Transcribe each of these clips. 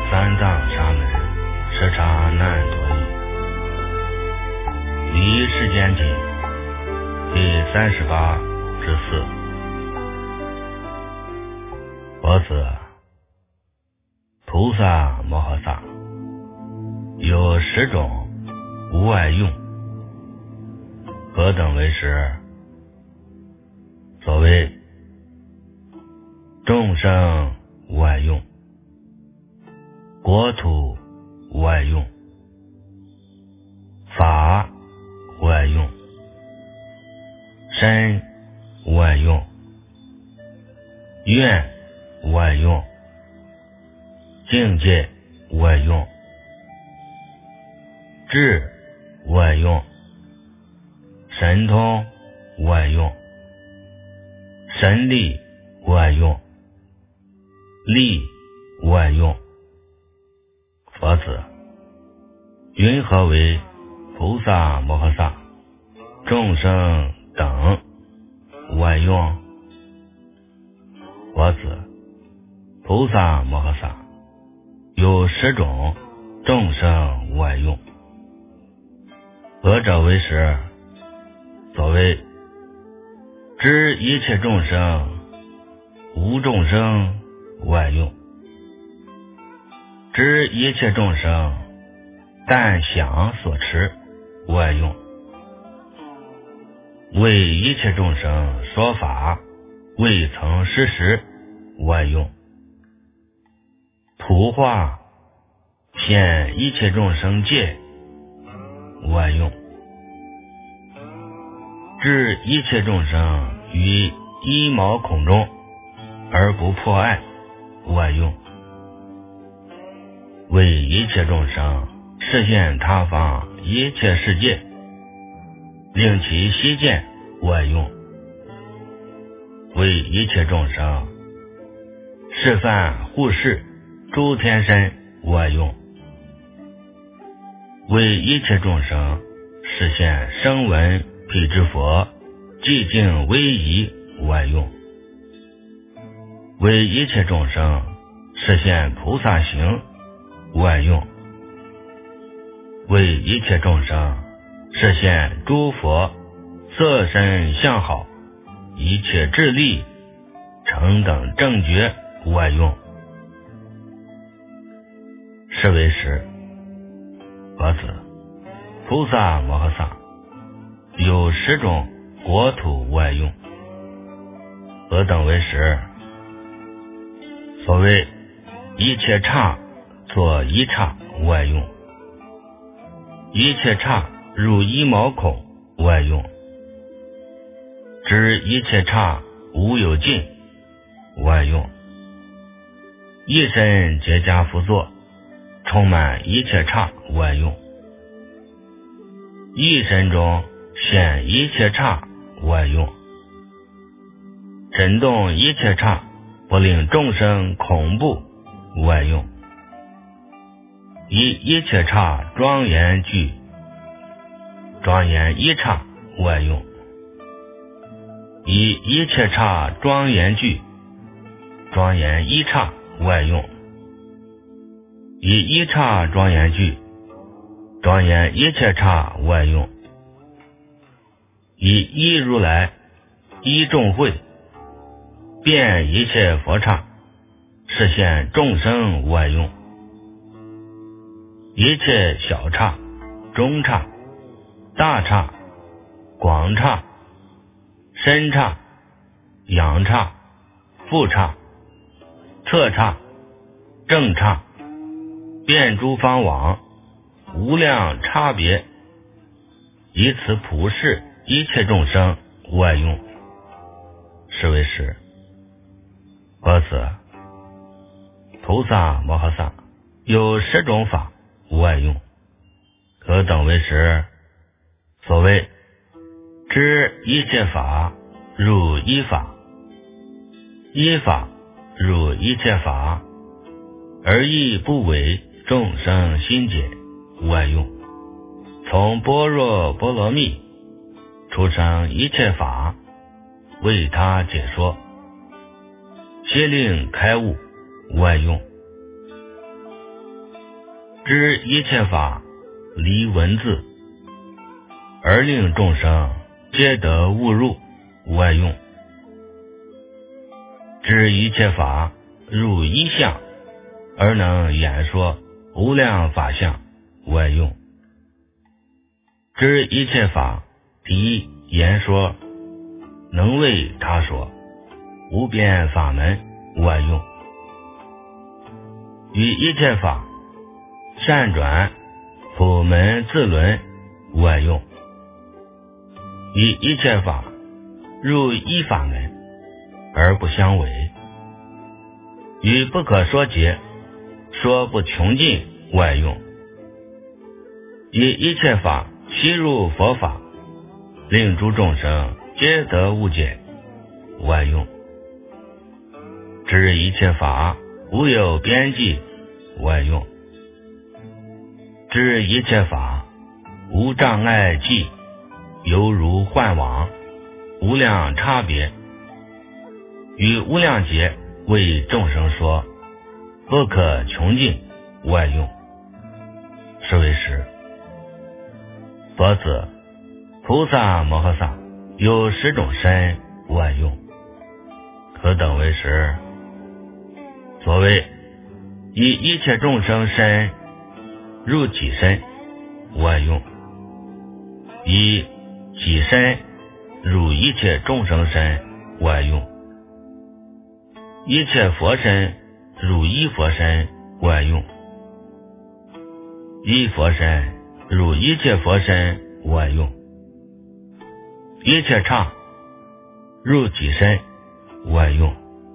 三藏沙门视察难陀译，离世间经第38之4。佛子，菩萨摩诃萨有10种无碍用，何等为实？所谓众生无碍用，国土无碍用，法无碍用，身无碍用，愿无碍用，境界无碍用，智无碍用，神通无碍用，神力无碍用，力无碍用。佛子，云何为菩萨摩诃萨众生等无碍用？佛子，菩萨摩诃萨有10种众生无碍用，何者为实？所谓知一切众生无众生无碍用，知一切众生但想所持无碍用，为一切众生说法未曾施实无碍用，普化现一切众生界无碍用，置一切众生于一毛孔中而不破碍无碍用，为一切众生示现他方一切世界，令其悉见无碍用，为一切众生示范护世诸天身无碍用，为一切众生示现声闻辟支佛寂静威仪无碍用，为一切众生示现菩萨行无碍用，为一切众生示现诸佛色身相好一切智力成等正觉无碍用。是为实。佛子，菩萨摩诃萨有10种国土无碍用，何等为实？所谓一切刹作一刹无碍用，一切刹入一毛孔无碍用，知一切刹无有尽无碍用，一身结跏趺坐充满一切刹无碍用，一身中现一切刹无碍用，震动一切刹不令众生恐怖无碍用，以一切刹庄严具庄严一刹无碍用，以一切刹庄严具庄严一刹无碍用，以一刹庄严具庄严一切刹无碍用，以一如来一众会遍一切佛刹示现众生无碍用，一切小刹中刹大刹广刹深刹仰刹覆刹侧刹正刹遍诸方往无量差别，以此普示一切众生无碍用。是为实。佛子，菩萨摩诃萨有10种法无碍用，何等为实？所谓知一切法入一法，一法入一切法，而亦不违众生心解无碍用，从般若波罗蜜出生一切法，为他解说，皆令开悟无碍用。 知一切法离文字，而令众生皆得悟入外用。知一切法入一相，而能演说无量法相外用。知一切法敌言说，能为他说无边法门外用。于一切法善转普门自轮外用。于一切法入一法门而不相违。于不可说劫说不穷尽外用。于一切法悉入佛法，令诸众生皆得悟解外用。知一切法无有边际外用。知一切法无障碍际，犹如幻网，无量差别。于无量劫为众生说不可穷尽外用。是为实。佛子，菩萨摩诃萨有10种身外用。何等为实？所谓以一切众生身入己身外用，以己身入一切众生身外用，一切佛身入一佛身外用，一佛身入一切佛身外用，一切刹入己身外用，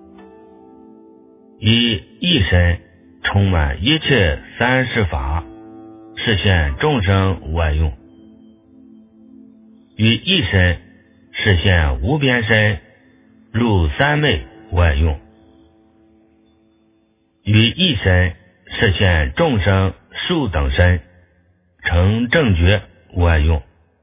以一身充满一切三世法，示现众生外用。于一身示现无边身入三昧外用。于一身示现众生数等身成正觉外用。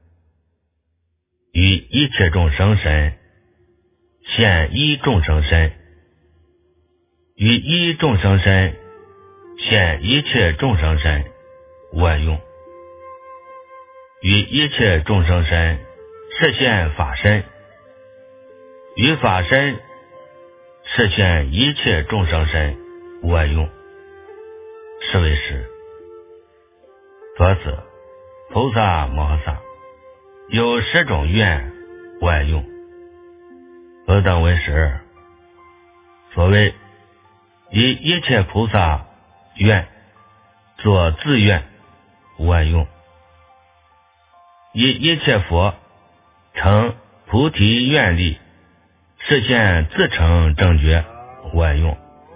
于一切众生身现一众生身。于一众生身现一切众生身外用。于一切众生身示现法身。于法身示现一切众生身外用。是为实。佛子，菩萨摩诃萨有10种愿外用。何等为实？所谓以一切菩萨愿作自愿外用，以一切佛成菩提愿力示现自成正觉外用，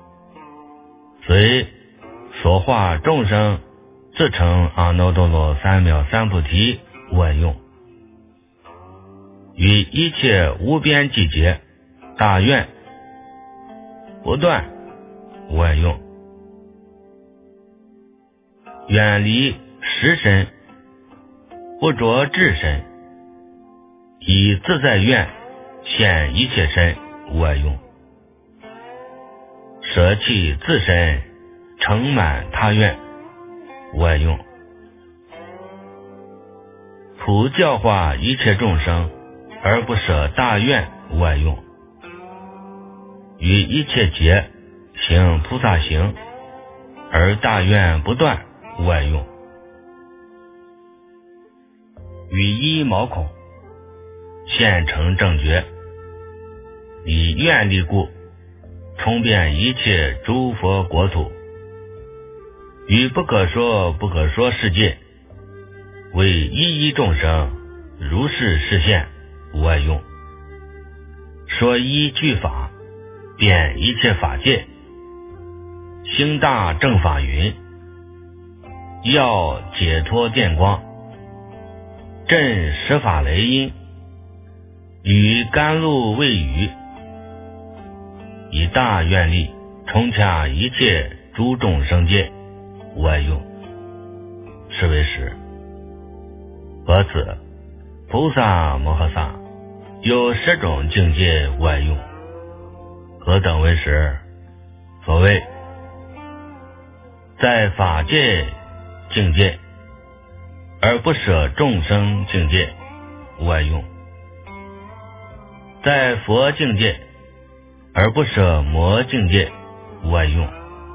随所化众生自成阿耨多罗三藐三菩提外用，于一切无边际劫大愿不断外用，远离识身，不着智身，以自在愿现一切身外用，舍弃自身成满他愿外用，普教化一切众生而不舍大愿外用，于一切劫行菩萨行而大愿不断外用，于一毛孔现成正觉，以愿力故充遍一切诸佛国土，于不可说不可说世界为一一众生如是示现外用，说一句法遍一切法界，兴大正法云，要解脱电光，震十法雷音，与甘露未雨，以大愿力充洽一切诸众生界外用。是为实。佛子，菩萨摩诃萨有10种境界外用。何等为实？所谓在法界境界，而不舍众生境界，外用；在佛境界，而不舍魔境界，外用；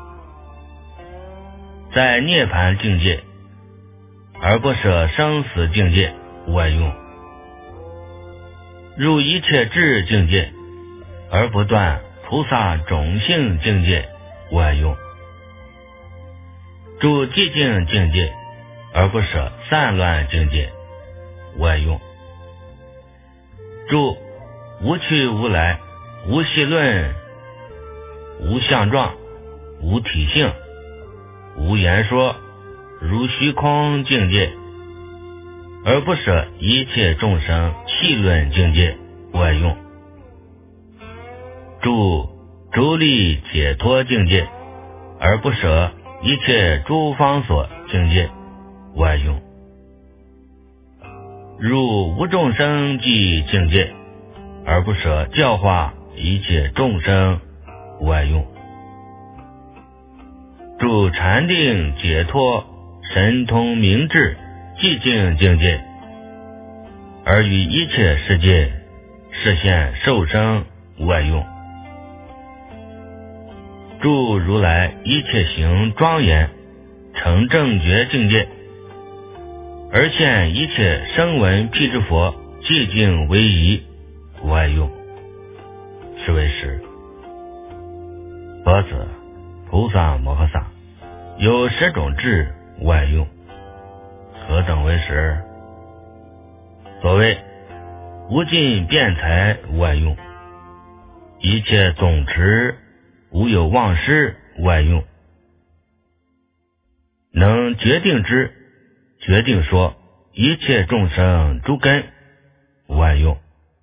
在涅槃境界，而不舍生死境界，外用；入一切智境界，而不断菩萨种性境界，外用；住寂静境界，而不舍散乱境界，外用；住无去无来、无系论、无相状、无体性、无言说、如虚空境界，而不舍一切众生气论境界，外用；住诸力解脱境界，而不舍一切诸方所境界，外用；入无众生际境界，而不舍教化一切众生，外用；住禅定解脱神通明智寂静境界，而于一切世界实现受生，外用；住如来一切行庄严成正觉境界，而现一切声闻辟支佛寂静为宜，外用。是为实。佛子，菩萨摩诃萨有10种智，外用。何等为实？所谓无尽辩才，外用；一切总持无有忘失，外用；能决定知，决定说一切众生诸根，外用；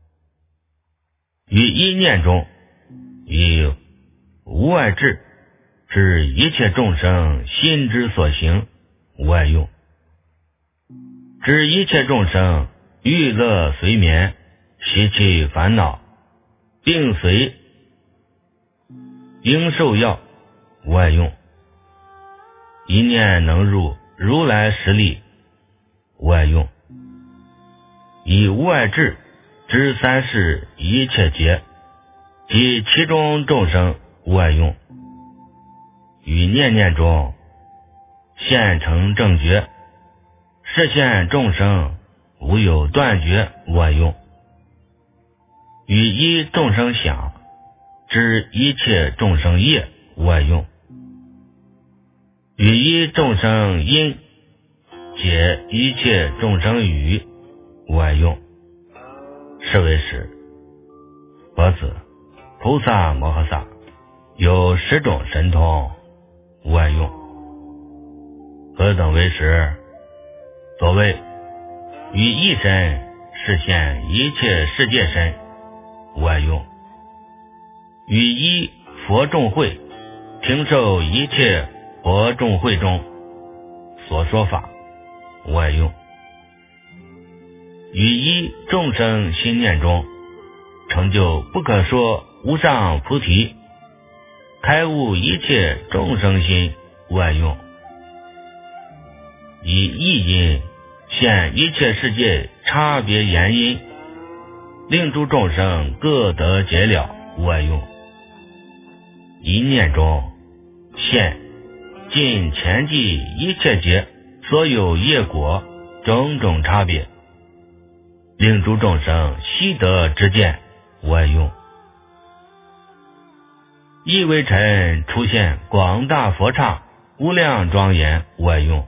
于一念中以无外智知一切众生心之所行，外用；知一切众生欲乐随眠，习气烦恼，病随应受药，外用；一念能入如来实力，外用；以无外智知三世一切劫及其中众生，外用；于念念中现成正觉，示现众生无有断绝，外用；于一众生想知一切众生业，外用；于一众生因解一切众生语，外用。是为实。佛子，菩萨摩诃萨有10种神通，外用。何等为实？所谓于一身示现一切世界身，外用；于一佛众会听受一切佛众会中所说法，外用；于一众生心念中成就不可说无上菩提，开悟一切众生心，外用；以一因现一切世界差别原因，令诸众生各得解了，外用；一念中现尽前际一切劫所有业果种种差别，令诸众生悉得知见，外用。一微尘出现广大佛刹无量庄严，外用；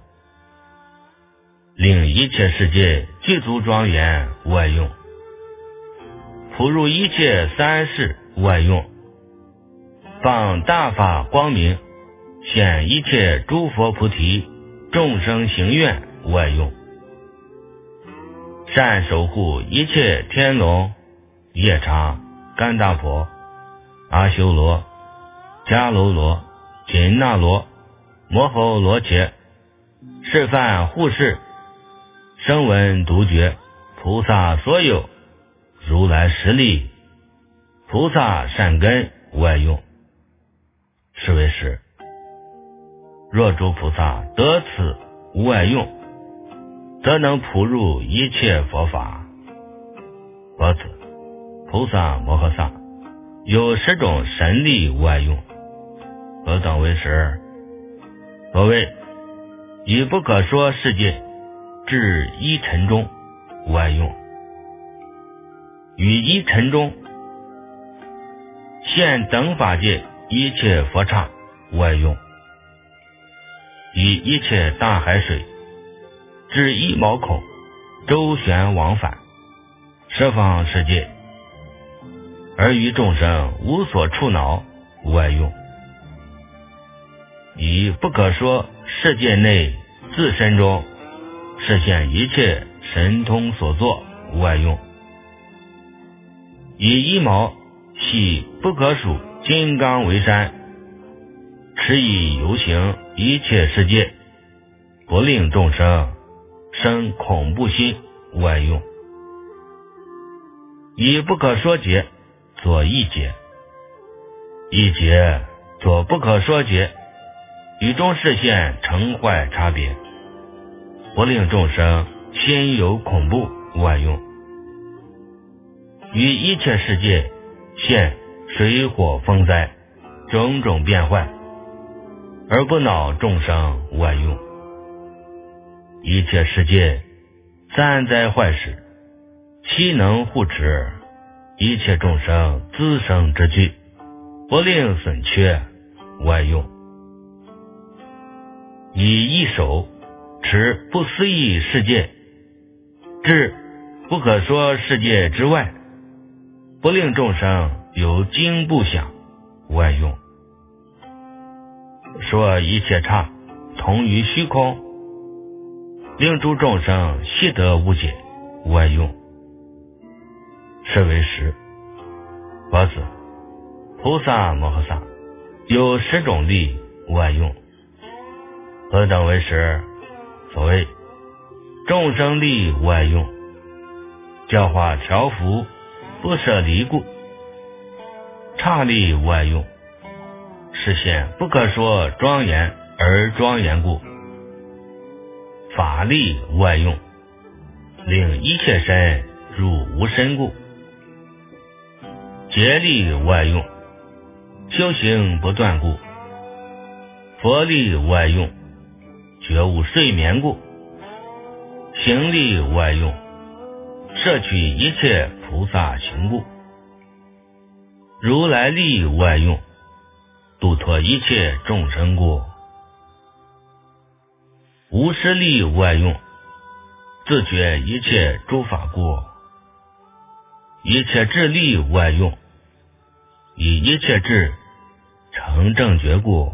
令一切世界具足庄严，外用；普入一切三世，外用；放大法光明，现一切诸佛菩提众生行愿，外用；善守护一切天龙、夜叉、干达婆、阿修罗、迦楼罗、紧那罗、摩诃罗伽，示范护世声闻独觉菩萨所有如来实力菩萨善根，外用。是为实。若诸菩萨得此无外用，则能普入一切佛法。佛子，菩萨摩诃萨有10种神力无外用，何等为10？所谓以不可说世界至一尘中无外用，于一尘中现等法界一切佛刹无外用，以一切大海水至一毛孔周旋往返十方世界，而于众生无所触恼无外用，以不可说世界内自身中实现一切神通所作无外用，以一毛系不可数金刚为山，持以游行一切世界，不令众生生恐怖心无外用，以不可说劫作一劫，一劫作不可说劫，与中视现成坏差别，不令众生心有恐怖无外用，于一切世界现水火风灾种种变坏，而不恼众生无外用，一切世界三灾坏事悉能护持一切众生滋生之具，不令损缺无外用，以一手持不思议世界至不可说世界之外，不令众生有惊怖想无外用，说一切刹同于虚空，令诸众生悉得无解无外用，是为10。佛子，菩萨摩诃萨有10种力无外用，何等为10？所谓众生力无外用，教化调伏不舍离故；刹力无外用，实现不可说庄严而庄严故；法力无外用，令一切身入无身故；劫力无外用，修行不断故；佛力无外用，觉悟睡眠故；行力无外用，摄取一切菩萨行故；如来力无外用，度脱一切众生故；无施力无外用，自觉一切诸法故；一切智力无外用，以一切智成正觉故；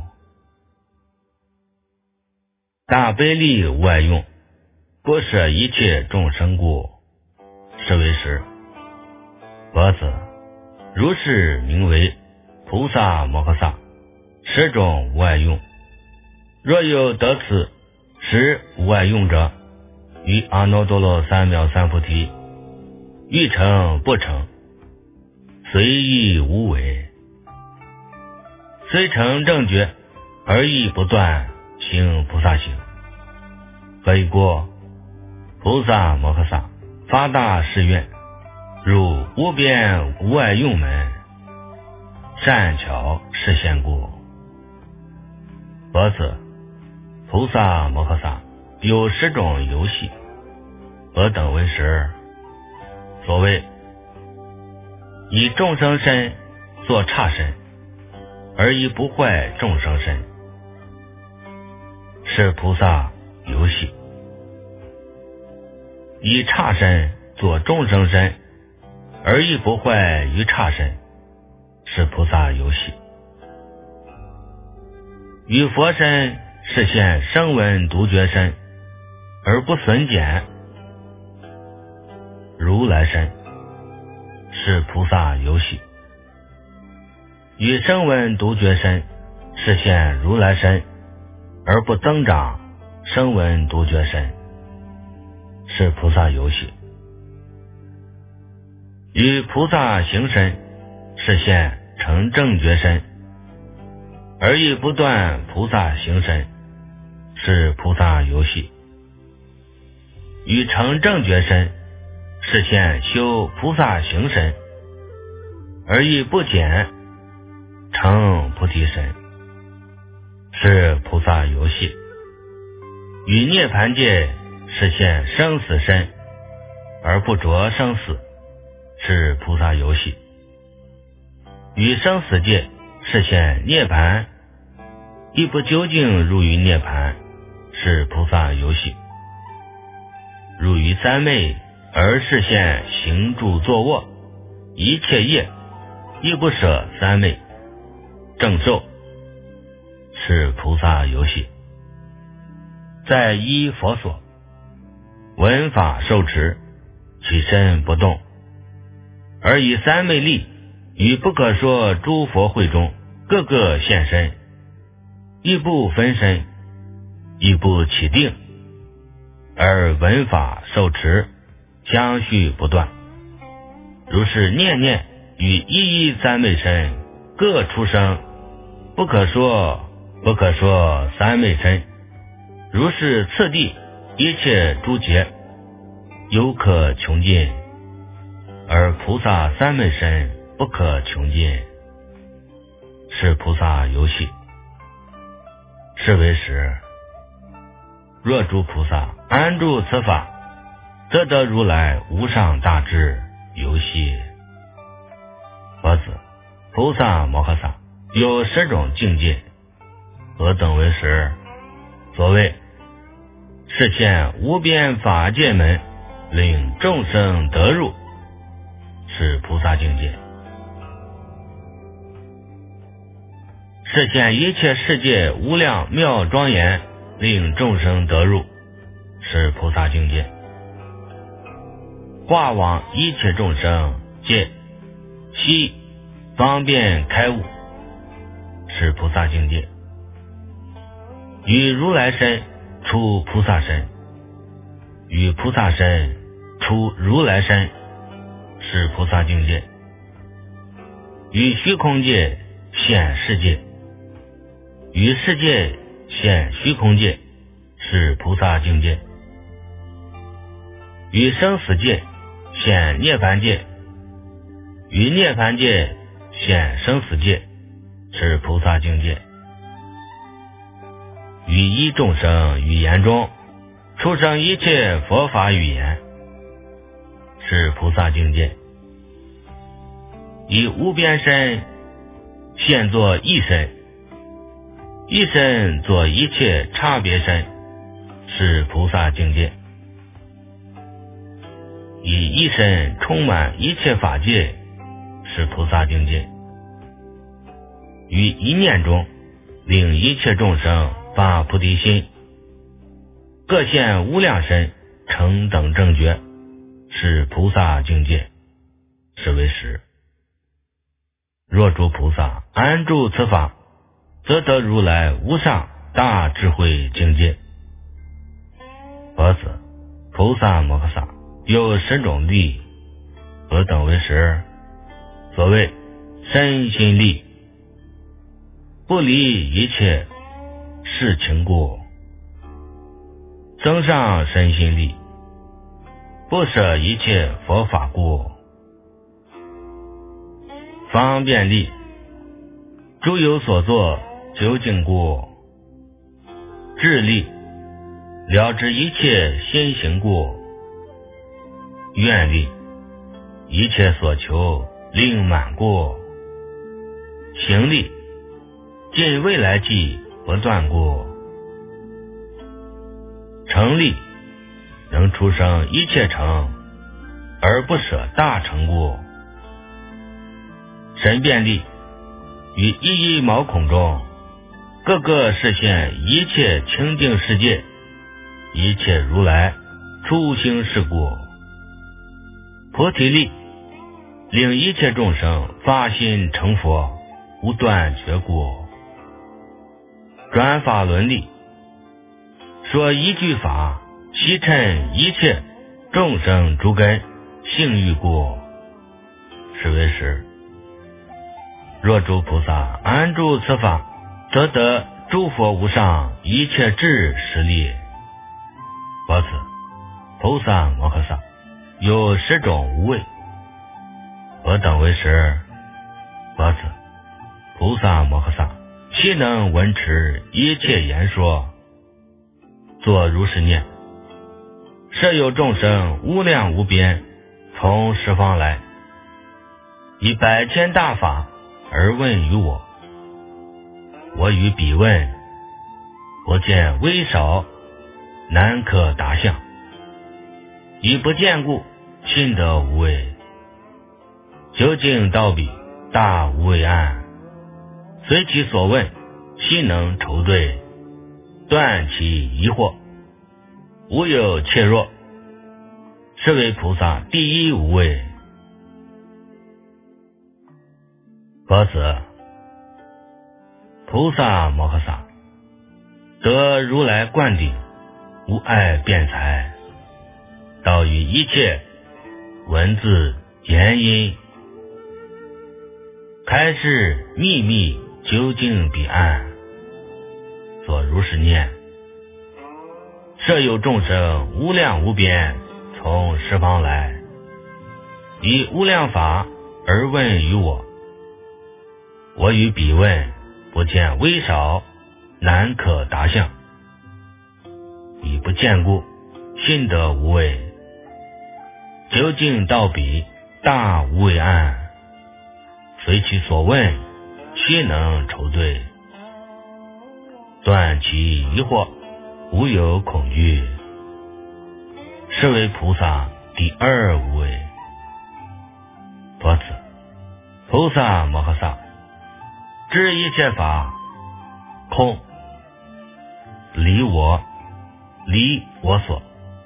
大悲力无外用，不舍一切众生故，是为10。佛子，如是名为菩萨摩诃萨10种无外用。若有得此10无外用者，于阿耨多罗三藐三菩提，欲成不成，随意无为，虽成正觉，而亦不断行菩萨行。何以故？菩萨摩诃萨发大誓愿，入无边无外用门，善巧示现故。佛子，菩萨摩诃萨有10种游戏，何等为10？所谓以众生身作刹身，而以不坏众生身，是菩萨游戏；以刹身作众生身，而亦不坏于刹身，是菩萨游戏；与佛身示现声闻独觉身，而不损减，如来身，是菩萨游戏；与声闻独觉身示现如来身，而不增长声闻独觉身，是菩萨游戏；与菩萨行身示现成正觉身，而亦不断菩萨行身， 是菩萨游戏。于成正觉身，实现修菩萨行身，而以不减成菩提身，是菩萨游戏。于涅槃界实现生死身，而不着生死，是菩萨游戏。于生死界实现涅槃，亦不究竟入于涅槃，是菩萨游戏。入于三昧而实现行住坐卧一切业，亦不舍三昧正受，是菩萨游戏。在依佛所闻法受持，其身不动，而以三昧力于不可说诸佛会中各个现身，亦不分身，亦不起定，而闻法受持相续不断，如是念念与一一三昧身各出生，不可说三昧身，如是次第一切诸劫犹可穷尽，而菩萨三昧身不可穷尽，是菩萨游戏。是为实，若诸菩萨安住此法，则得如来无上大智游戏。佛子，菩萨摩诃萨有10种境界，何等为实？所谓示现无边法界门，令众生得入，是菩萨境界。示现一切世界无量妙庄严，令众生得入，是菩萨境界。化往一切众生界悉方便开悟，是菩萨境界。于如来身出菩萨身，于菩萨身出如来身，是菩萨境界。于虚空界现世界，于世界现虚空界，是菩萨境界。于生死界现涅槃界，于涅槃界现生死界，是菩萨境界。于一众生语言中出生一切佛法语言，是菩萨境界。以无边身现作一身，一身作一切差别身，是菩萨境界。以一身充满一切法界，是菩萨境界。于一念中令一切众生发菩提心，各现无量身成等正觉，是菩萨境界，是为实。若诸菩萨安住此法，则得如来无上大智慧境界。佛子，菩萨摩诃萨有10种力，何等为实？所谓身心力，不离一切事情故；增上身心力，不舍一切佛法故；方便力，诸有所作究竟故；智力，了知一切心行故；愿力，一切所求令满故；行力，尽未来际不断故；成力，能出生一切成而不舍大成故；神变力，于一一毛孔中各个实现一切清净世界，一切如来出行事故；菩提力，令一切众生发心成佛，无断绝故；转法轮力，说一句法悉称一切众生诸根性欲故，是为实。若诸菩萨安住此法，则得诸佛无上一切智实力。佛子，菩萨摩诃萨有10种无畏。我等为实。佛子，菩萨摩诃萨悉能闻持一切言说，作如是念：设有众生无量无边，从十方来，以百千大法而问于我。我与彼问，不见微少，难可达相。以不见故，信得无畏。究竟道彼，大无畏岸。随其所问，悉能筹对，断其疑惑，无有怯弱。是为菩萨第一无畏。佛子，菩萨摩诃萨得如来灌顶，无碍辩才，道于一切文字言音，开示秘密究竟彼岸，作如是念：设有众生无量无边，从十方来，以无量法而问于我。我与彼问，不见微少，难可达相。以不见故，信得无畏。究竟道彼，大无畏岸。随其所问，悉能筹对，断其疑惑，无有恐惧。是为菩萨第二无畏。佛子，菩萨摩诃萨知一切法空，离我所，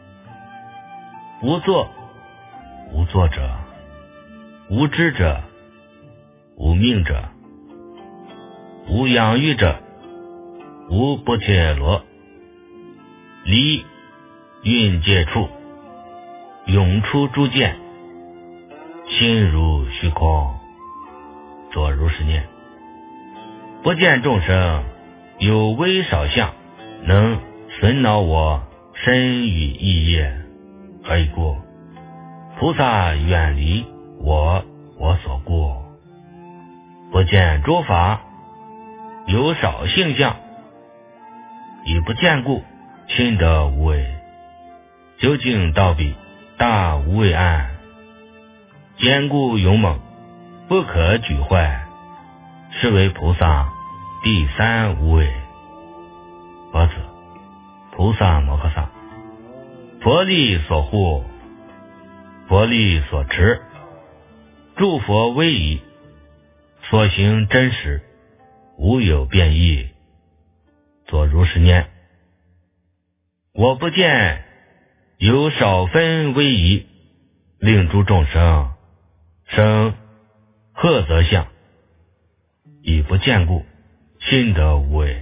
无作，无作者，无知者，无命者，无养育者，无不切罗，离蕴界处，涌出诸见，心如虚空，作如是念：不见众生有微少相，能损恼我身语意业。何以故？菩萨远离我所故。不见诸法有少性相，以不见故，心得无畏。究竟道彼，大无畏岸。坚固勇猛，不可举坏。是为菩萨第三无畏。佛子，菩萨摩诃萨佛力所护，佛力所持，诸佛威仪，所行真实，无有变异。作如是念：我不见有少分威仪，令诸众生生赫则相。以不见故，心得无畏。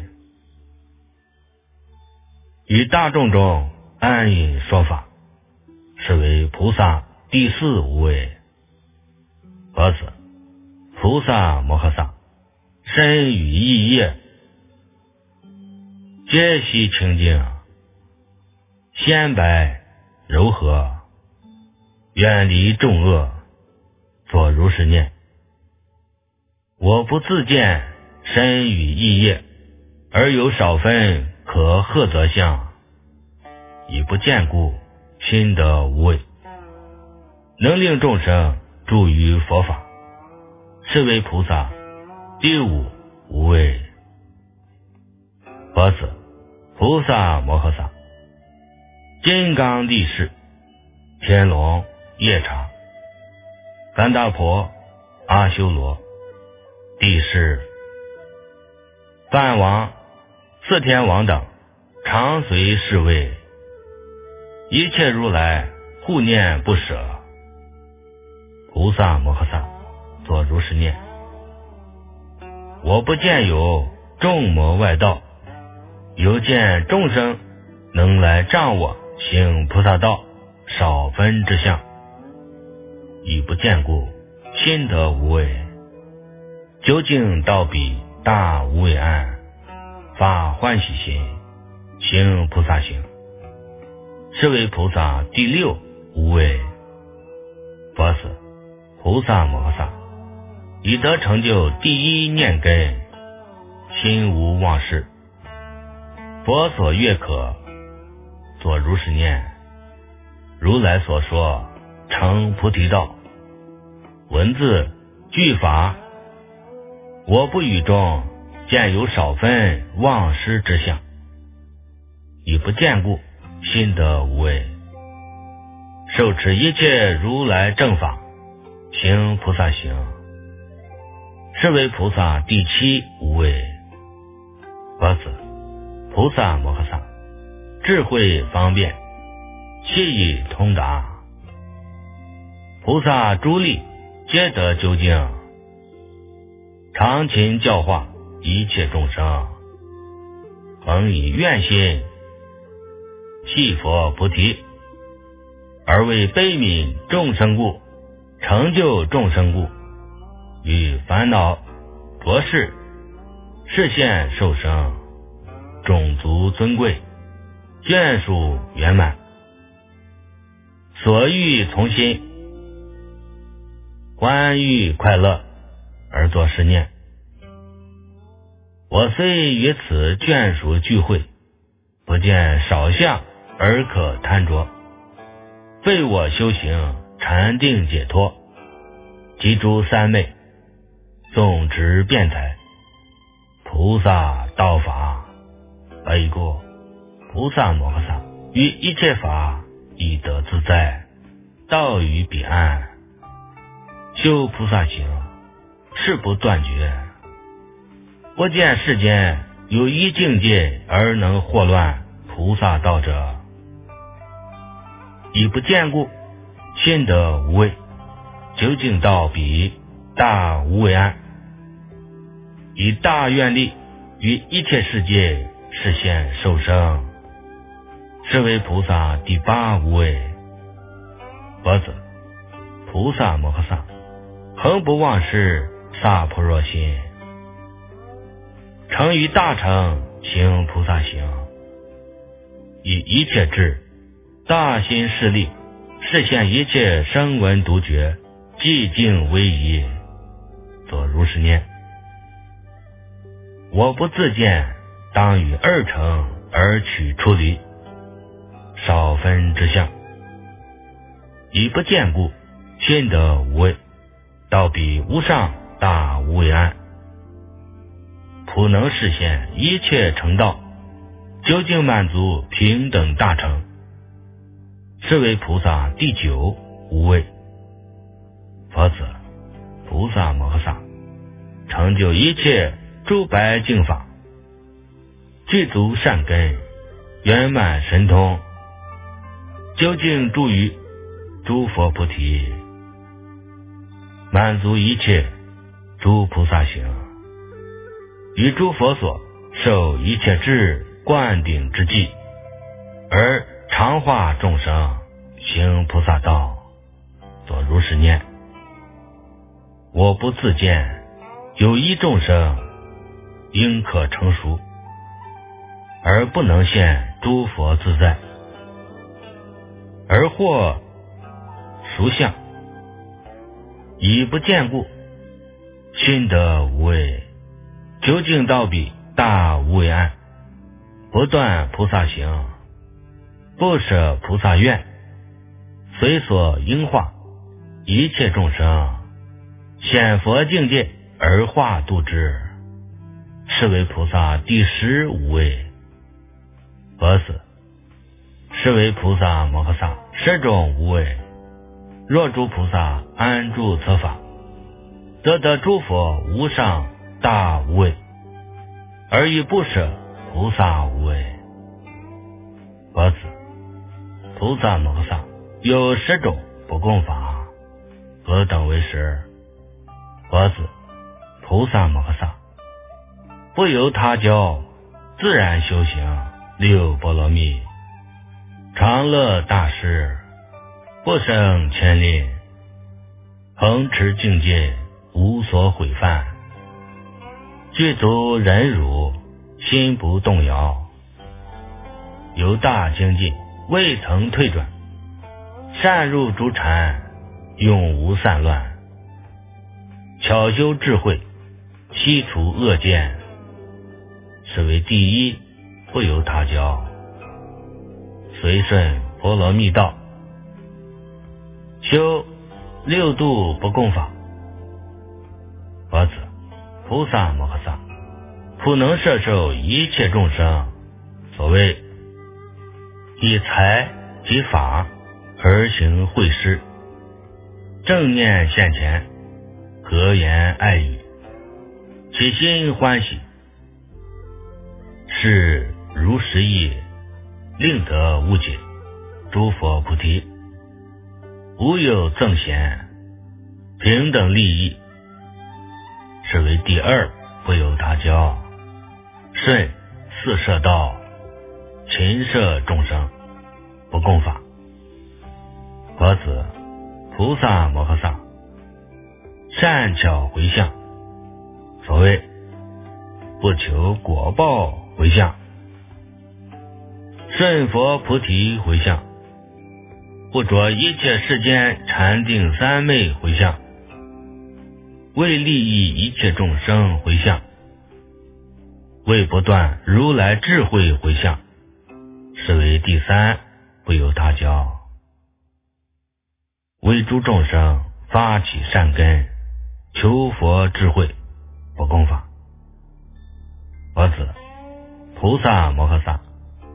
于大众中安隐说法，是为菩萨第四无畏。佛子，菩萨摩诃萨身语意业，皆悉清净，鲜白柔和，远离众恶。作如是念：我不自见身语意业，而有少分可赫则相。以不见故，心得无畏。能令众生住于佛法，是为菩萨第五无畏。佛子，菩萨摩诃萨金刚力士，天龙夜叉，干达婆，阿修罗，帝释、梵王、四天王等，常随侍卫，一切如来护念不舍。菩萨摩诃萨作如是念：我不见有众魔外道，有见众生能来障我行菩萨道少分之相。以不见故，心得无畏。究竟道彼，大无畏岸。 发欢喜心，行菩萨行，是为菩萨第六无畏。佛子，菩萨摩诃萨已得成就第一念根，心无忘事，佛所悦可，作如是念：如来所说成菩提道，文字句法，我不与中见有少分忘失之相，以不见故，心得无畏，受持一切如来正法，行菩萨行，是为菩萨第七无畏。佛子，菩萨摩诃萨智慧方便，悉以通达，菩萨诸力皆得究竟，常勤教化一切众生，恒以愿心系佛菩提，而为悲悯众生故，成就众生故，与烦恼浊世视现受生，种族尊贵，眷属圆满，所欲从心，欢愉快乐而作是念：我虽于此眷属聚会，不见少相而可贪着，废我修行禅定解脱，及诸三昧，诵持辩才，菩萨道法，悲故菩萨摩诃萨于一切法已得自在，道于彼岸，修菩萨行，誓不断绝。不见世间有一境界而能惑乱菩萨道者，以不见故，心得无畏，究竟到彼大无畏安，以大愿力于一切世界实现受生，是为菩萨第八无畏。佛子，菩萨摩诃萨恒不忘失萨婆若心，成于大乘行菩萨行，以一切智大心势力示现一切声闻独觉寂静威仪，作如是念：我不自见，当与二乘而取出离，少分之相，以不见故，心得无畏，到彼无上大无畏安，普能示现一切成道，究竟满足平等大乘，是为菩萨第九无畏。佛子，菩萨摩诃萨成就一切诸白净法，具足善根，圆满神通，究竟住于诸佛菩提，满足一切诸菩萨行，于诸佛所受一切智灌顶之际，而常化众生行菩萨道，作如是念：我不自见，有一众生应可成熟，而不能现诸佛自在，而或熟相，以不见故，心得无畏，究竟到彼大无畏安，不断菩萨行，不舍菩萨愿，随所应化一切众生，显佛境界而化度之，是为菩萨第十无畏。佛子，是为菩萨摩诃萨十种无畏。若诸菩萨安住此法，得诸佛无上大无畏，而以不舍菩萨无畏。佛子，菩萨摩诃萨有10种不共法，何等为10？佛子，菩萨摩诃萨不由他教，自然修行6波罗蜜，常乐大师，不生牵连，恒持境界，无所毁犯，具足忍辱， 心不动摇，由大精进，未曾退转，善入诸禅，永无散乱，巧修智慧，悉除恶见，是为第一，不由他教，随顺婆罗蜜道，修六度不共法。佛子，菩萨摩诃萨普能摄受一切众生，所谓以财及法而行会施，正念现前，格言爱语，其心欢喜，是如实义，令得无解。诸佛菩提，无有赠贤，平等利益，是为第二，不由他教，顺四摄道，勤摄众生，不共法。佛子，菩萨摩诃萨善巧回向，所谓不求果报回向，顺佛菩提回向，不着一切世间禅定三昧回向，为利益一切众生回向，为不断如来智慧回向，是为第三，不由他教，为诸众生发起善根，求佛智慧，不共法。佛子，菩萨摩诃萨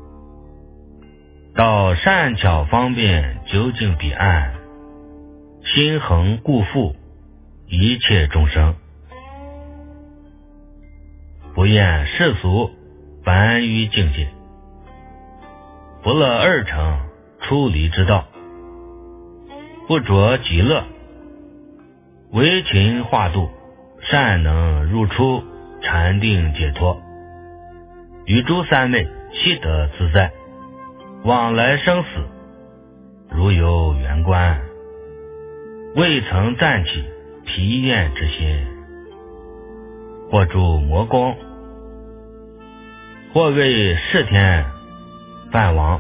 到善巧方便究竟彼岸，心恒固复一切众生，不厌世俗凡愚境界，不乐二乘出离之道，不着极乐，唯勤化度，善能入出禅定解脱，与诸三昧悉得自在，往来生死如有缘观，未曾暂起疲厌之心，或助魔功，或为世天梵王，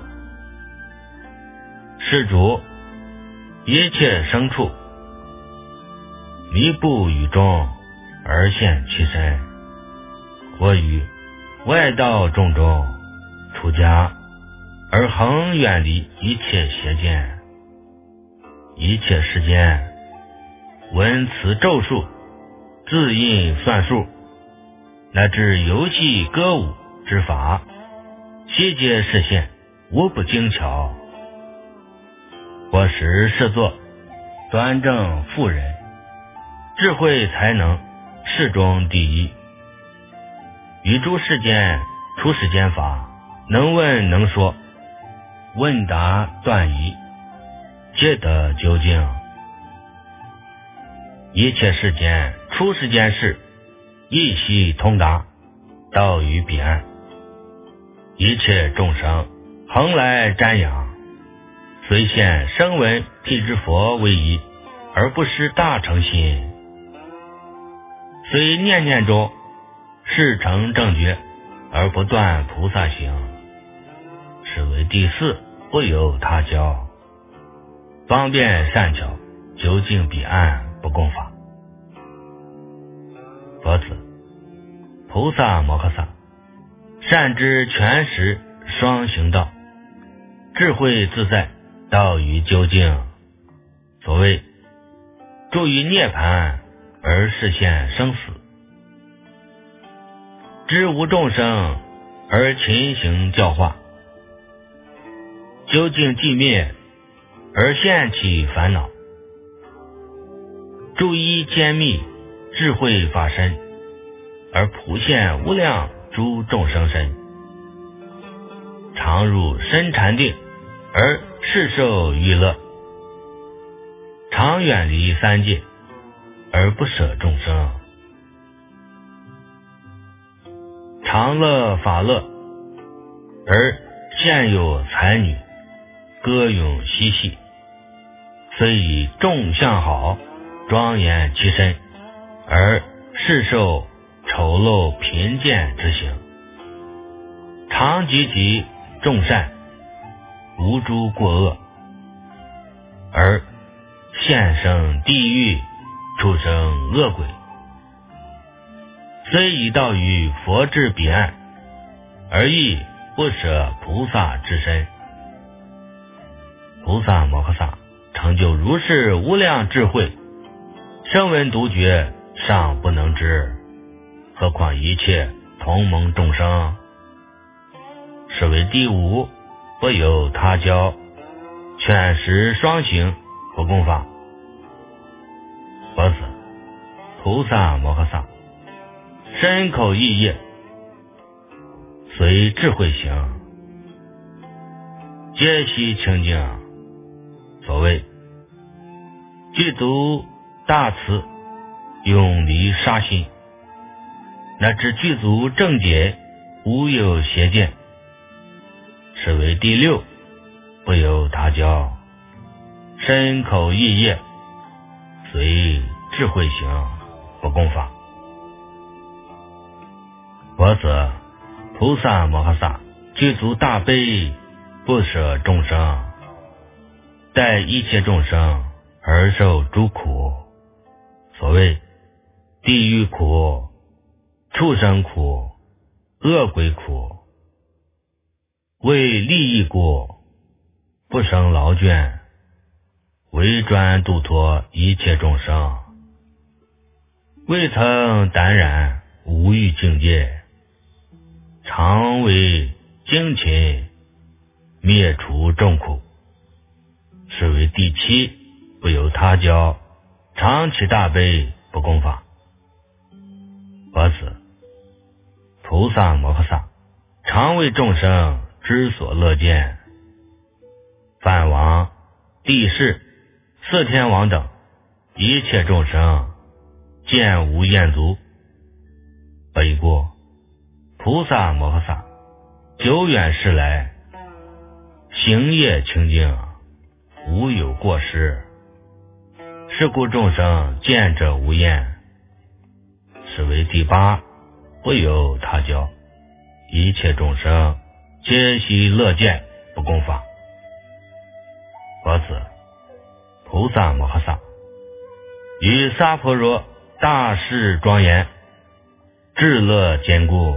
施主一切牲畜，弥布雨中而现其身，或于外道众中出家，而恒远离一切邪见，一切世间闻此咒术，自印算术，乃至游戏歌舞之法，悉皆示现，无不精巧。或时是作端正妇人，智慧才能世中第一，于诸世间出世间法，能问能说，问答断疑，皆得究竟。一切世间出世间事，一悉通达，到于彼岸。一切众生恒来瞻仰，虽现声闻辟支佛为宜，而不失大乘心，虽念念中事成正觉，而不断菩萨行，是为第四，不由他教，方便善巧，究竟彼岸，不共法。佛子，菩萨摩诃萨善知全实双行道，智慧自在，道于究竟，所谓住于涅槃而示现生死，知无众生而勤行教化，究竟寂灭而现起烦恼，注意坚密智慧法身，而普现无量诸众生身，常入深禅定而世受欲乐，常远离三界而不舍众生，常乐法乐而现有才女歌咏嬉戏，虽以众相好庄严其身，而世受丑陋贫贱之行， 常积极众善，无诸过恶，而现生地狱，畜生恶鬼，虽已到于佛智彼岸，而亦不舍菩萨之身。菩萨摩诃萨成就如是无量智慧，声闻独觉尚不能知，何况一切同蒙众生。是为第五，不由他教，劝实双行不共法。佛子，菩萨摩诃萨身口意业随智慧行，皆悉清净。所谓具足大慈，永离杀心，乃至具足正解，无有邪见。是为第六，不由他教，身口意业随智慧行不共法。佛子，菩萨摩诃萨具足大悲，不舍众生，待一切众生而受诸苦。所谓地狱苦、畜生苦、恶鬼苦，为利益故，不生劳倦，为专度脱一切众生，未曾胆然无欲境界，常为精勤，灭除众苦。是为第七，不由他教，常起大悲不共法。佛子，菩萨摩诃萨常为众生之所乐见，梵王、帝释、四天王等一切众生见无厌足。不过菩萨摩诃萨久远世来行业清净，无有过失，是故众生见者无厌。是为第八，不由他教，一切众生皆悉乐见不共法。佛子，菩萨摩诃萨与萨婆若大士庄严，智乐坚固，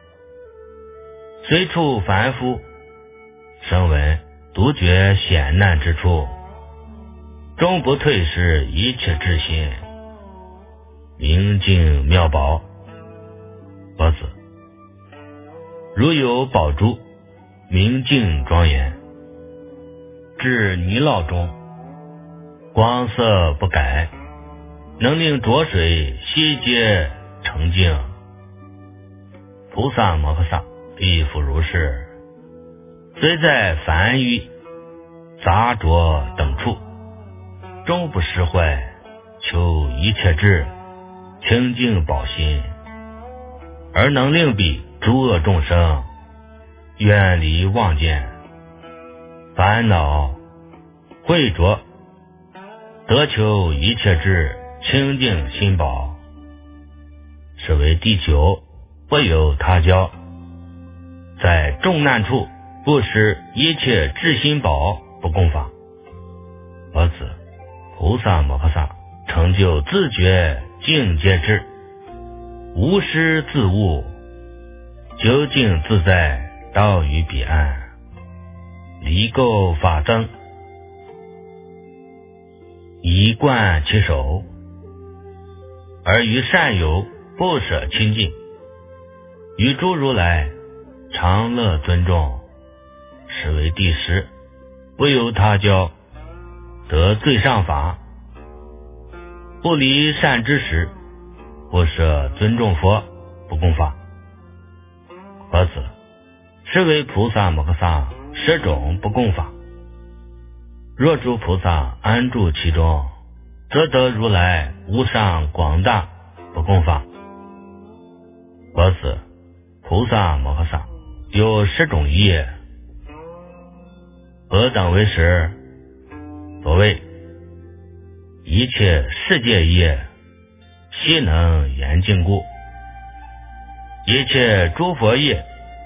随处凡夫声闻独觉险难之处，终不退失一切智心，明镜妙宝。佛子，如有宝珠明净庄严，至泥涝中，光色不改，能令浊水悉皆澄净。菩萨摩诃萨亦复如是，虽在凡欲、杂浊等处，终不失坏，求一切智，清净宝心，而能令彼诸恶众生远离妄见、烦恼、秽浊，得求一切智，清净心宝。是为第九，不由他教，在众难处不失一切智心宝不共法。佛子，菩萨摩诃萨成就自觉境界智，无师自悟，究竟自在到于彼岸，离垢法增，一贯其手，而于善友不舍亲近，与诸如来常乐尊重。是为第十，不由他教，得最上法，不离善知识，不舍尊重佛不共法。佛子，是为菩萨摩诃萨十种不共法。若诸菩萨安住其中，则得如来无上广大不共法。佛子，菩萨摩诃萨有十种业，何等为十？所谓一切世界业，悉能严净故；一切诸佛业，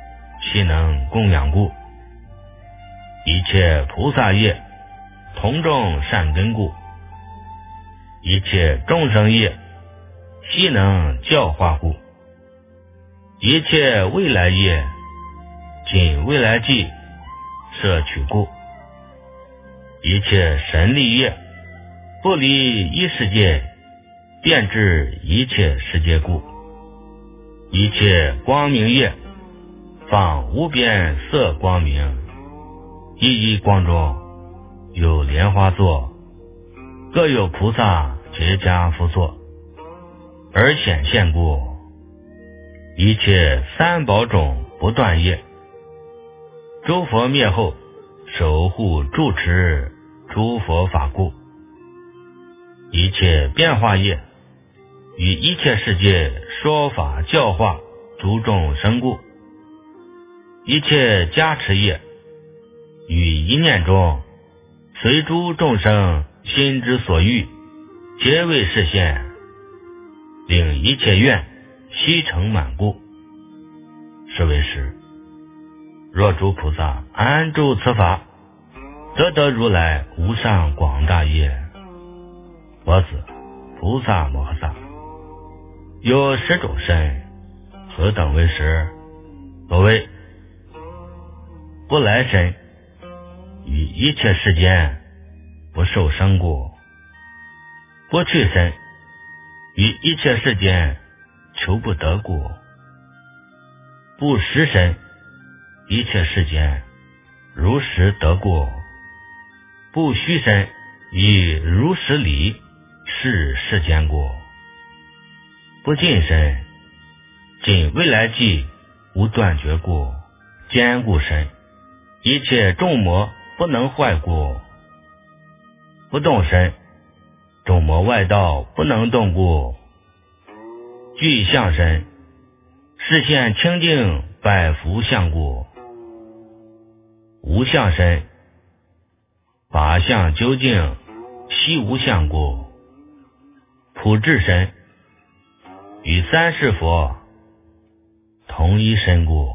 悉能供养故。一切菩萨业同种善根故。一切众生业悉能教化故。一切未来业尽未来际摄取故。一切神力业不离一世界，遍至一切世界故。一切光明业放无边色光明，一一光中有莲花座，各有菩萨结跏趺坐而显现故。一切三宝种不断业，诸佛灭后守护住持诸佛法故。一切变化业与一切世界说法教化诸众生故。一切加持业于一念中随诸众生心之所欲皆为实现，令一切愿悉成满故。是为实。若诸菩萨安住此法，则得如来无上广大业。佛子菩萨摩诃萨有10种身，何等为实？所谓不来身，于一切世间不受生故；不去身，于一切世间求不得故；不实身，一切世间如实得故；不虚身，以如实理是世间故；不尽身，尽未来际无断绝故；坚固身，一切众魔不能坏故；不动身，众魔外道不能动故；具相身，示现清净百福相故；无相身，法相究竟悉无相故；普智身，与三世佛同一身故。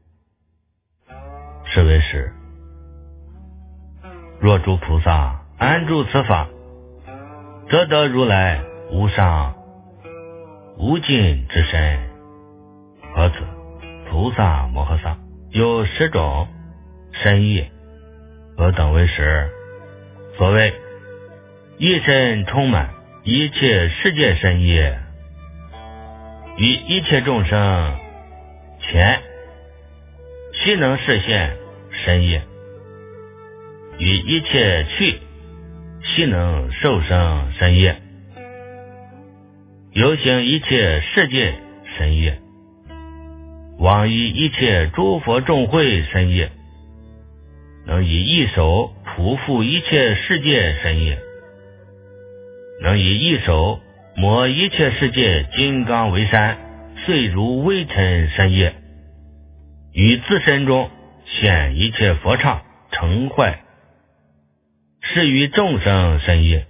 是为实。若诸菩萨安住此法，则得如来无上无尽之身。何子菩萨摩诃萨有10种身业，何等为实？所谓一身充满一切世界身业，于一切众生前悉能示现身业，与一切去悉能受生身业，游行一切世界身业，往以一切诸佛众会身业，能以一手匍匐一切世界身业，能以一手摩一切世界金刚为山，碎如微尘身业，于自身中现一切佛刹成坏，是于众生身业，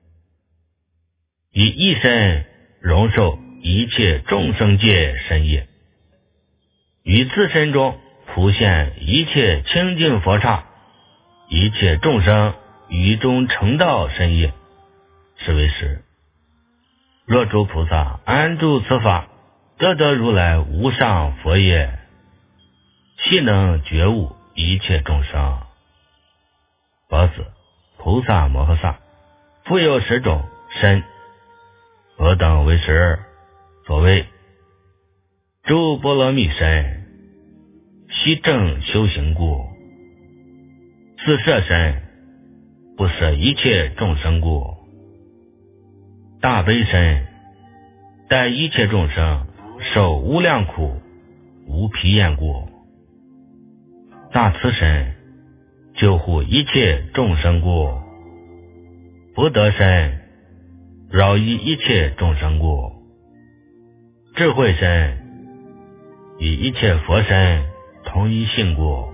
以一身容受一切众生界身业，于自身中普现一切清净佛刹，一切众生于中成道身业。是为实。若诸菩萨安住此法，则得如来无上佛业，悉能觉悟一切众生。佛子菩萨摩诃萨复有10种身，何等为实？所谓诸波罗蜜身，悉正修行故；自摄身，不摄一切众生故；大悲身，待一切众生受无量苦无疲厌故；大慈身，救护一切众生故；福德身，饶益一切众生故；智慧身，与一切佛身同一性故；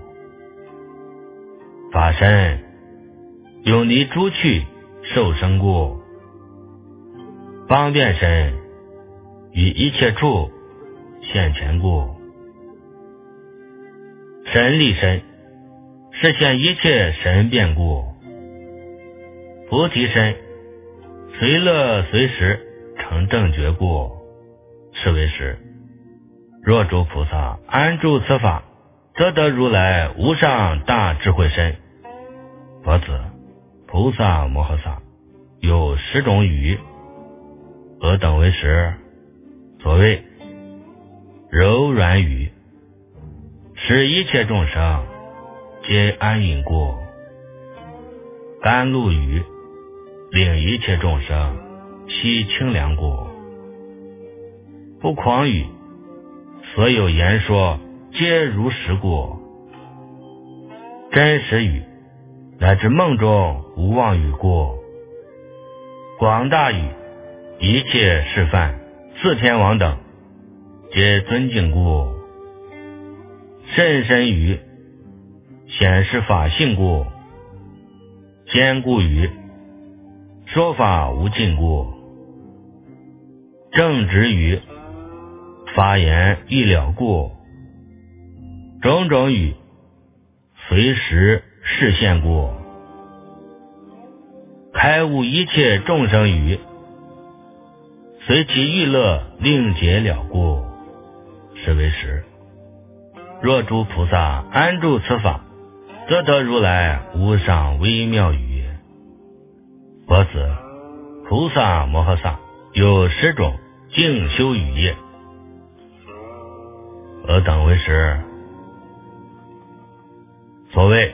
法身，永离诸趣受生故；方便身，与一切处现前故； 神力身，实现一切神变故。菩提身，随乐随时成正觉故，是为实。若诸菩萨安住此法，则得如来无上大智慧身。佛子，菩萨摩诃萨有10种语，何等为实？所谓柔软语，使一切众生皆安隐故；甘露语，令一切众生悉清凉故；不诳语，所有言说皆如实故；真实语，乃至梦中无妄语故；广大语，一切示范四天王等皆尊敬故；甚深语，显示法性故；坚固语，说法无尽故；正直语，发言一了故；种种语，随时示现故；开悟一切众生语，随其欲乐令解了故，是为实。若诸菩萨安住此法，则得如来无上微妙语。佛子，菩萨摩诃萨有10种静修语业，何等为实？所谓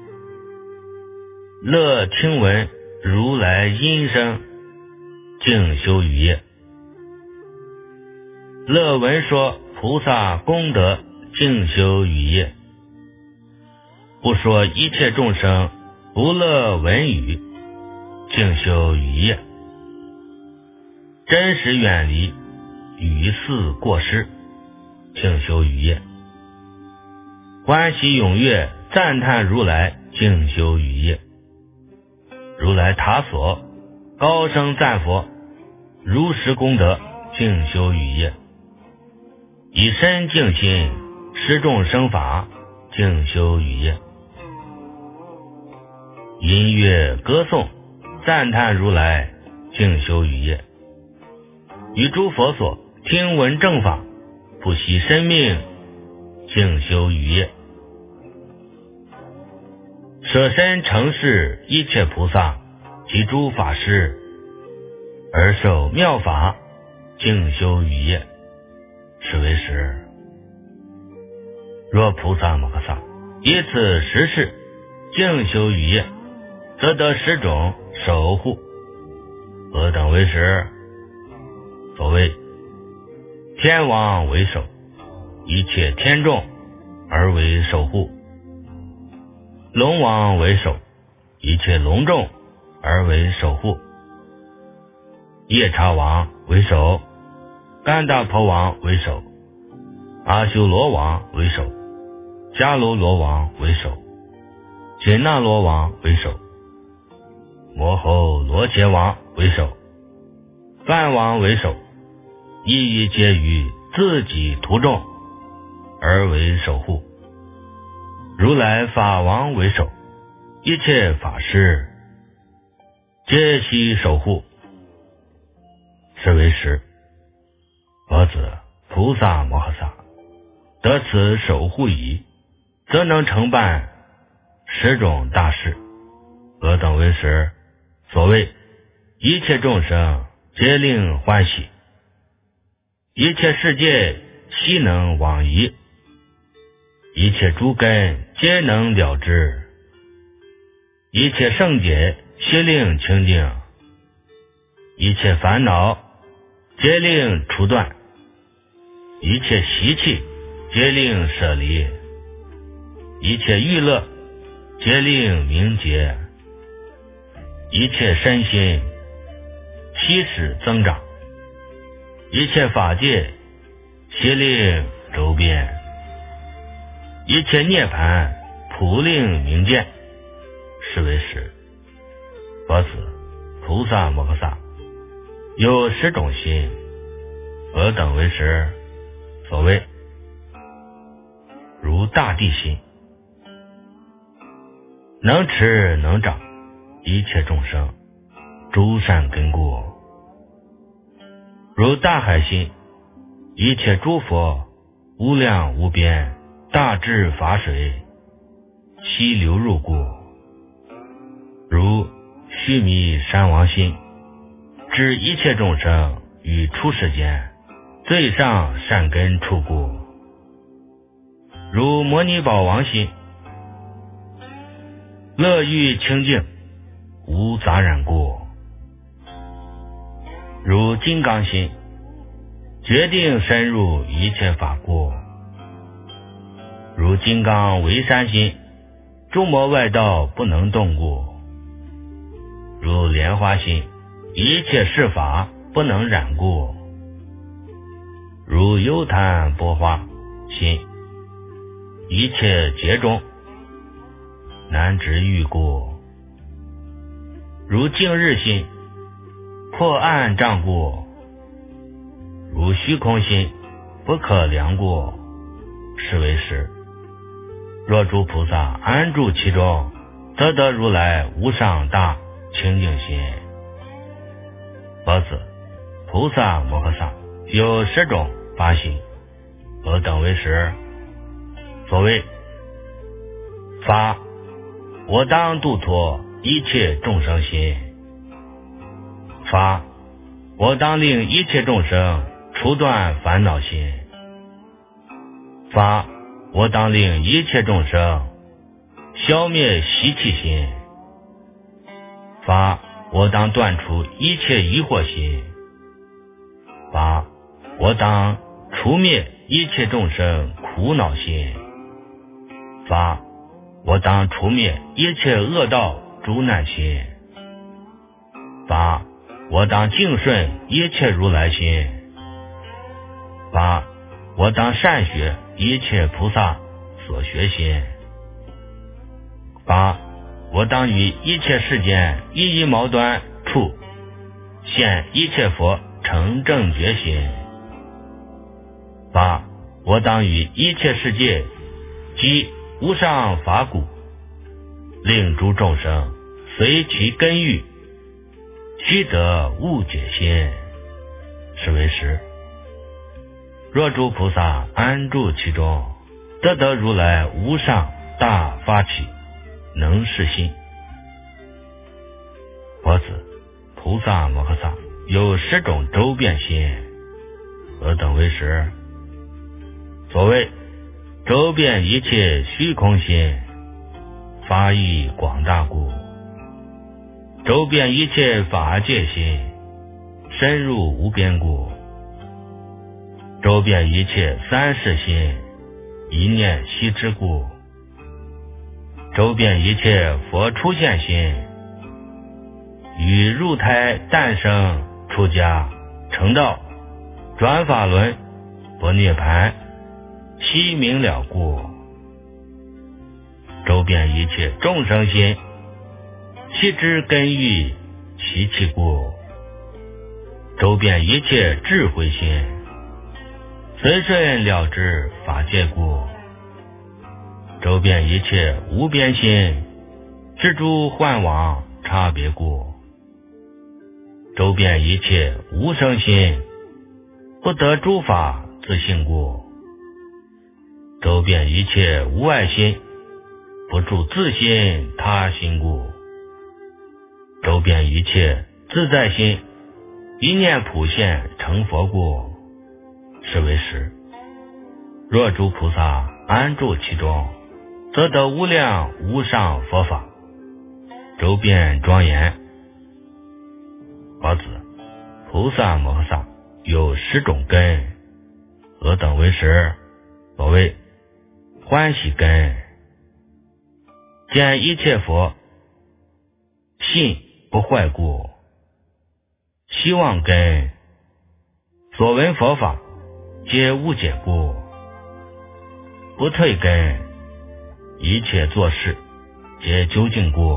乐听闻如来音声静修语业，乐闻说菩萨功德静修语业，不说一切众生不乐闻语静修语业，真实远离语似过失静修语业，欢喜踊跃赞叹如来静修语业，如来塔所高声赞佛如实功德静修语业，以身静心施众生法静修语业，音乐歌颂赞叹如来静修语业，与诸佛所听闻正法不惜生命静修语业，舍身承事一切菩萨及诸法师而受妙法静修语业，是为实。若菩萨摩诃萨以此实事静修语业，则得10种守护，何等为实？所谓天王为首，一切天众而为守护；龙王为首，一切龙众而为守护；夜叉王为首，干达婆王为首，阿修罗王为首，迦楼罗王为首，紧那罗王为首，摩吼罗伽王为首，梵王为首，一一皆于自己徒众而为守护；如来法王为首，一切法师皆悉守护，是为实。佛子，菩萨摩诃萨得此守护矣，则能承办10种大事，何等为实？所谓一切众生皆令欢喜，一切世界悉能往移，一切诸根皆能了之，一切圣解悉令清净，一切烦恼皆令除断，一切习气皆令舍离，一切欲乐皆令明结，一切身心悉使增长，一切法界悉令周遍，一切涅盘普令明见，是为实。佛子，菩萨摩诃萨有10种心，何等为实？所谓如大地心，能持能长一切众生诸善根故；如大海心，一切诸佛无量无边大智法水悉流入故；如须弥山王心，知一切众生于出世间最上善根处故；如摩尼宝王心，乐欲清净无杂染故；如金刚心，决定深入一切法故；如金刚围山心，诸魔外道不能动故；如莲花心，一切世法不能染故；如幽檀波花心，一切劫中难值遇故；如净日心，破暗障故；如虚空心，不可量故。是为实。若诸菩萨安住其中，则得如来无上大清净心。佛子，菩萨摩诃萨有10种发心，何等为实？所谓发，我当度脱一切众生心；发，我当令一切众生除断烦恼心；发，我当令一切众生消灭习气心；发，我当断除一切疑惑心；发，我当除灭一切众生苦恼心；发，我当除灭一切恶道诸难心；发，我当敬顺一切如来心；发，我当善学一切菩萨所学心；发，我当于一切世间一一毛端处现一切佛成正觉心；发，我当于一切世界及无上法鼓，令诸众生随其根欲须得悟解心。是为实。若诸菩萨安住其中，则得如来无上大发起能事心。佛子，菩萨摩诃萨有10种周遍心，何等为实？所谓周遍一切虚空心，发意广大故；周遍一切法界心，深入无边故；周遍一切三世心，一念悉知故；周遍一切佛出现心，与入胎诞生出家成道转法轮不涅盘悉明了故；周遍一切众生心，悉知根欲习气故；周遍一切智慧心，随顺了知法界故；周遍一切无边心，知诸幻网差别故；周遍一切无生心，不得诸法自性故；周遍一切无爱心，不住自心他心故；周遍一切自在心，一念普现成佛故。是为实。若诸菩萨安住其中，则得无量无上佛法，周遍庄严。佛子，菩萨摩诃萨有10种根，何等为实？所谓欢喜根，见一切佛信不坏故；希望根，所闻佛法皆误解故；不退根，一切做事皆究竟故；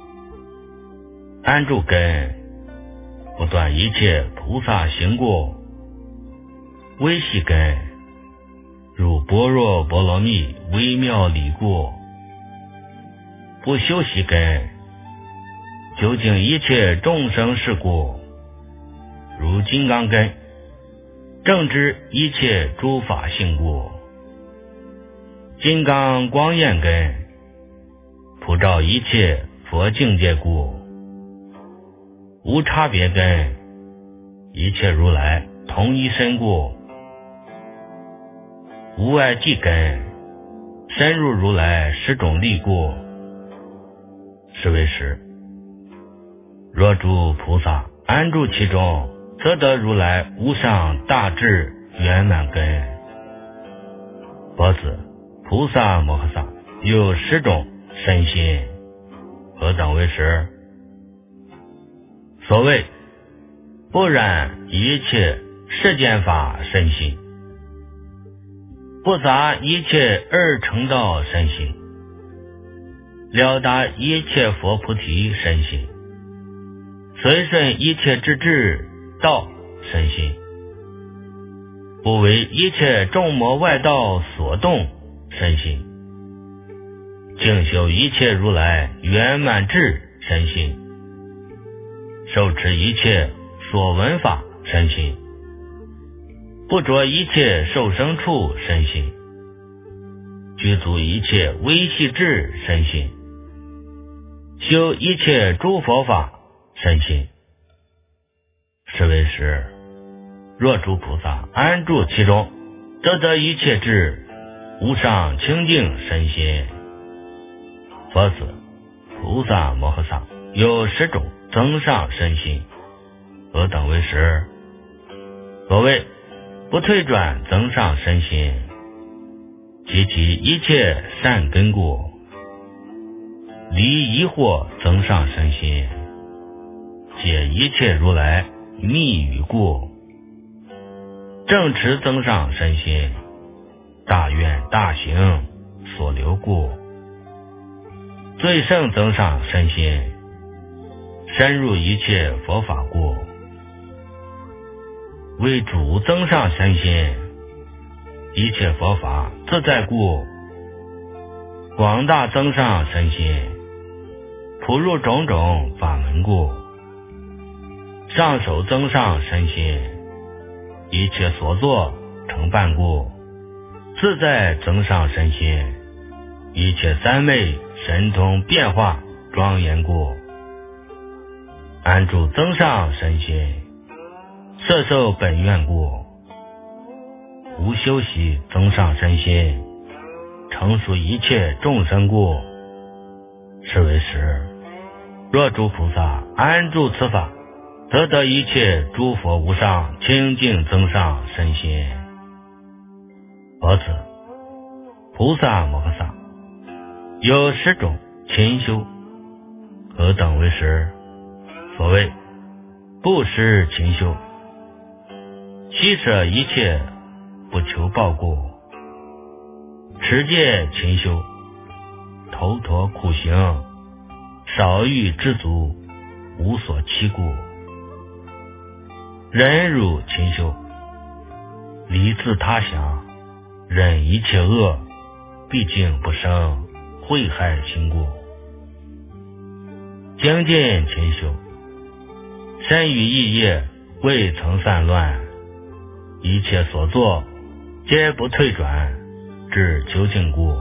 安住根，不断一切菩萨行故；微细根， 如般若波罗蜜微妙理故，不修习根，究竟一切众生事故，如金刚根，正知一切诸法性故，金刚光焰根，普照一切佛境界故，无差别根，一切如来同一身故，无碍际根，深入如来十种力故。是为实。若诸菩萨安住其中，则得如来无上大智圆满根。佛子，菩萨摩诃萨有10种身心，何等为实？所谓不染一切世间法身心，不杂一切二乘道身心，了达一切佛菩提身心，随顺一切之智道身心，不为一切众魔外道所动身心，净修一切如来圆满智身心，受持一切所闻法身心，不着一切受生处身心，具足一切微细智身心，修一切诸佛法身心。是为实。若诸菩萨安住其中，则得一切智无上清净身心。佛子，菩萨摩诃萨有10种增上身心，何等为实？所谓不退转增上身心，及其一切善根故，离疑惑增上身心，解一切如来密语故，正持增上身心，大愿大行所留故，最胜增上身心，深入一切佛法故，为主增上身心，一切佛法自在故，广大增上身心，普入种种法门故，上首增上身心，一切所作成办故，自在增上身心，一切三昧神通变化庄严故，安住增上身心，摄受本愿故，无修习增上身心，成熟一切众生故。是为实。若诸菩萨安住此法，则得一切诸佛无上清净增上身心。佛子，菩萨摩诃萨有10种勤修，何等为实？所谓布施勤修，悉舍一切不求报故，持戒勤修，头陀苦行，少欲知足，无所欺故，忍辱勤修，离自他想，忍一切恶，毕竟不生慧害心故，精进勤修，身语意业未曾散乱，一切所作皆不退转，至究竟故，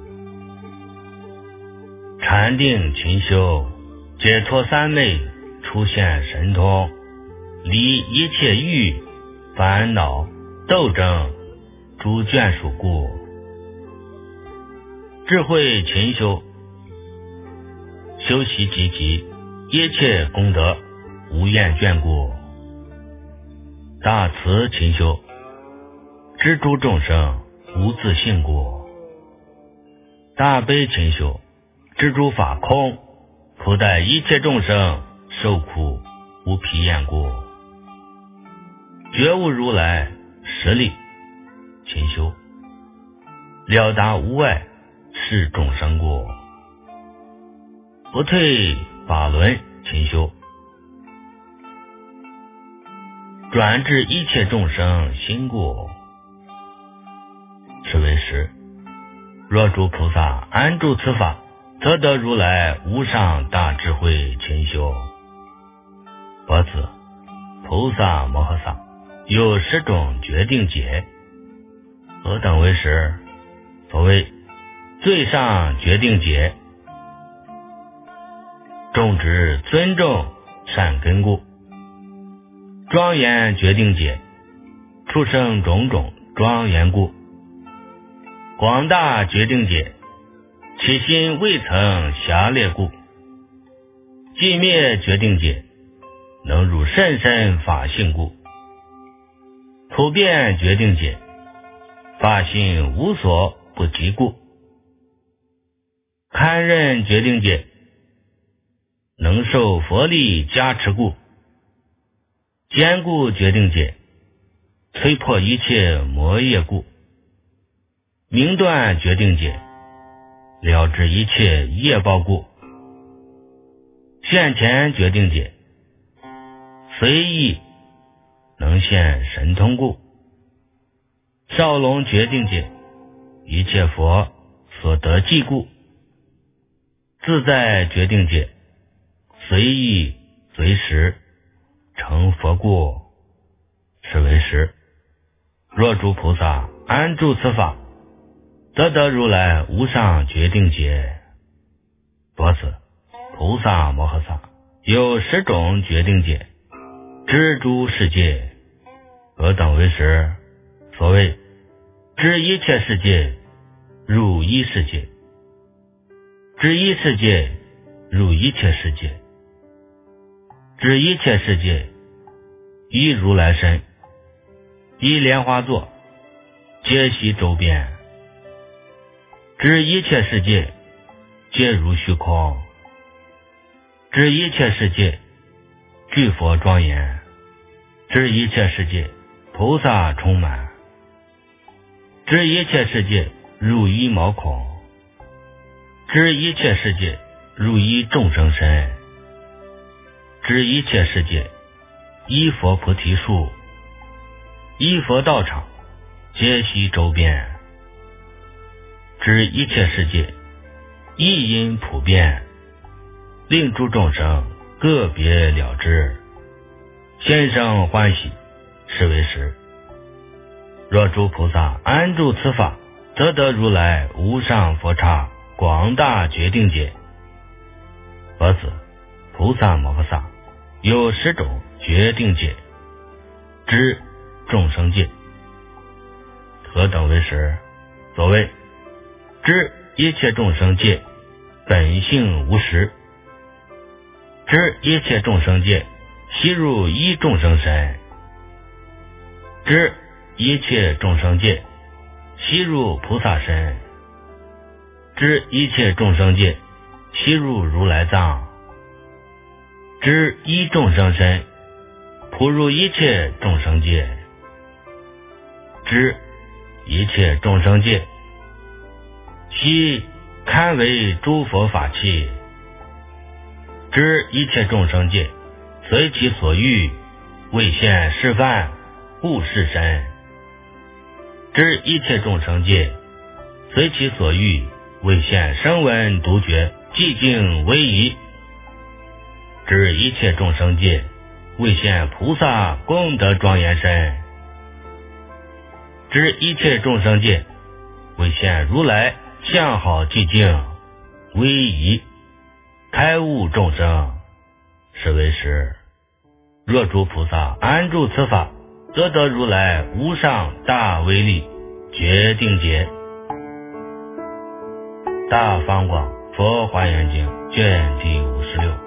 禅定勤修，解脱三昧，出现神通，离一切欲烦恼斗争诸眷属故，智慧勤修，修习积极，一切功德无厌倦故，大慈勤修，知诸众生无自性故，大悲勤修，知诸法空，普待一切众生受苦无疲厌故，觉悟如来实力勤修，了达无碍是众生故，不退法轮勤修，转至一切众生心故， 是为实。若诸菩萨安住此法，则得如来无上大智慧勤修。佛子，菩萨摩诃萨有10种决定解，何等为实？所谓最上决定解，种植尊重善根故；庄严决定解，出生种种庄严故；广大决定解，起心未曾狭劣故；寂灭决定解，能入甚深法性故；普遍决定解，法性无所不及故；堪任决定解，能受佛力加持故；坚固决定解，摧破一切魔业故；明断决定解，了知一切业报故；现前决定解，随意能现神通故；少龙决定解，一切佛所得记故；自在决定解，随意随时成佛故，是为实。若诸菩萨安住此法，则得如来无上决定解。佛子，菩萨摩诃萨有10种决定解，知诸世界，何等为实？所谓知一切世界入一世界，知一世界入一切世界，知一切世界依如来身，依莲花座，皆悉周遍；知一切世界皆如虚空，知一切世界具佛庄严，知一切世界菩萨充满，知一切世界入一毛孔，知一切世界入一众生身，知一切世界依佛菩提树，依佛道场，皆悉周遍；知一切世界一因普遍，令诸众生个别了知，心生欢喜，是为实。若诸菩萨安住此法，则得如来无上佛刹广大决定解。佛子，菩萨摩诃萨有10种决定解，知众生界，何等为实？所谓知一切众生界本性无实，知一切众生界悉入一众生身，知一切众生界悉入菩萨身，知一切众生界悉入如来藏，知一众生身普入一切众生界，知一切众生界悉堪为诸佛法器，知一切众生界随其所欲为现示范护世身，知一切众生界随其所欲为现声闻独觉寂静威仪，知一切众生界为现菩萨功德庄严身，知一切众生界为现如来相好寂静威仪开悟众生，是为实。若诸菩萨安住此法，则得如来无上大威力决定解。大方广佛华严经卷第56。